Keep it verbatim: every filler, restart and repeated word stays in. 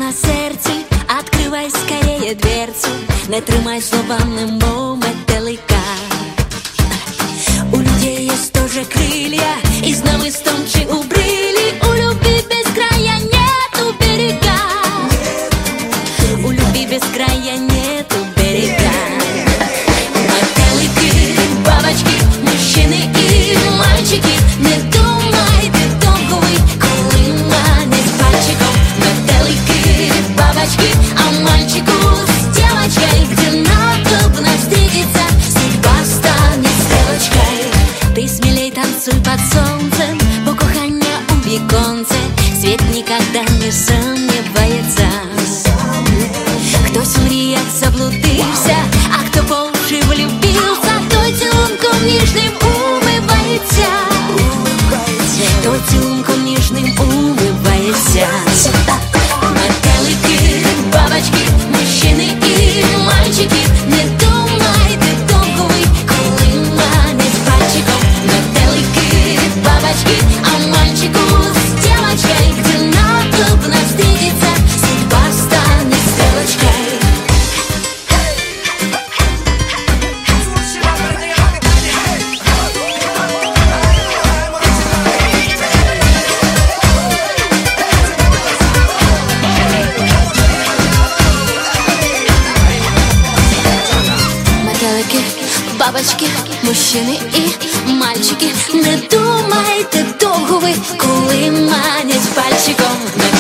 на серці, откривай скорее дверцу, не тримай словами мов метелика. У людей есть тоже крылья, и с намыстом чи у брили. У любви без края нету берега. У любви без края нету берега. Метелики, бабочки, мужчини і мальчики, не думайте довго ви, коли манять пальчиком. Метелики, бабочки, а мальчику с девочкой, где надобно встретиться, судьба станет стрелочкой. Ты смелей танцуй под солнцем, бо кохання у віконце, світ никогда не сомневается. Хтось в мріях заблудився, а хто по уши влюбився, той цілунком ніжним умивається, той цілунком ніжним умивається. Метелики, бабочки, мужчини і мальчики, не думайте довго ви, коли манять пальчиком. Метелики, бабочки, а мальчику с девочкой, где надобно встретиться, судьба станет стрелочкой. Метелики, бабочки, мужчини і мальчики, не думайте довго ви, коли манять пальчиком.